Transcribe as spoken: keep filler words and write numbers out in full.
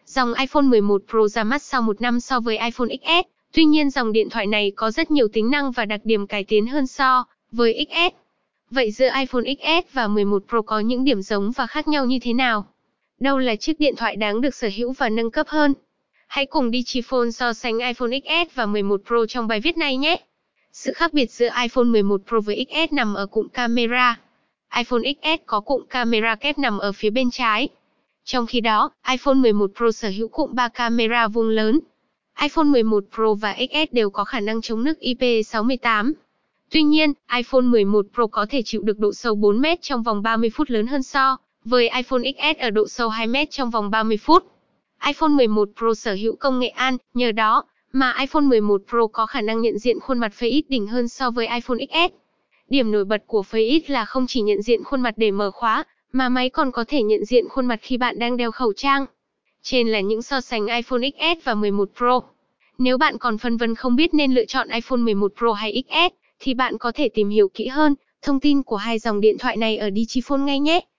Dòng iPhone mười một Pro ra mắt sau một năm so với iPhone ích ét, tuy nhiên dòng điện thoại này có rất nhiều tính năng và đặc điểm cải tiến hơn so với ích ét. Vậy giữa iPhone ích ét và mười một Pro có những điểm giống và khác nhau như thế nào? Đâu là chiếc điện thoại đáng được sở hữu và nâng cấp hơn? Hãy cùng Digiphone so sánh iPhone ích ét và mười một Pro trong bài viết này nhé! Sự khác biệt giữa iPhone mười một Pro với ích ét nằm ở cụm camera. iPhone ích ét có cụm camera kép nằm ở phía bên trái. Trong khi đó, iPhone mười một Pro sở hữu cụm ba camera vuông lớn. iPhone mười một Pro và ích ét đều có khả năng chống nước I P sáu mươi tám. Tuy nhiên, iPhone mười một Pro có thể chịu được độ sâu bốn mét trong vòng ba mươi phút lớn hơn so với iPhone ích ét ở độ sâu hai mét trong vòng ba mươi phút. iPhone mười một Pro sở hữu công nghệ an, nhờ đó mà iPhone mười một Pro có khả năng nhận diện khuôn mặt Face i đỉnh hơn so với iPhone ích ét. Điểm nổi bật của Face i là không chỉ nhận diện khuôn mặt để mở khóa, mà máy còn có thể nhận diện khuôn mặt khi bạn đang đeo khẩu trang. Trên là những so sánh iPhone ích ét và mười một Pro. Nếu bạn còn phân vân không biết nên lựa chọn iPhone mười một Pro hay ích ét, thì bạn có thể tìm hiểu kỹ hơn thông tin của hai dòng điện thoại này ở Digiphone ngay nhé!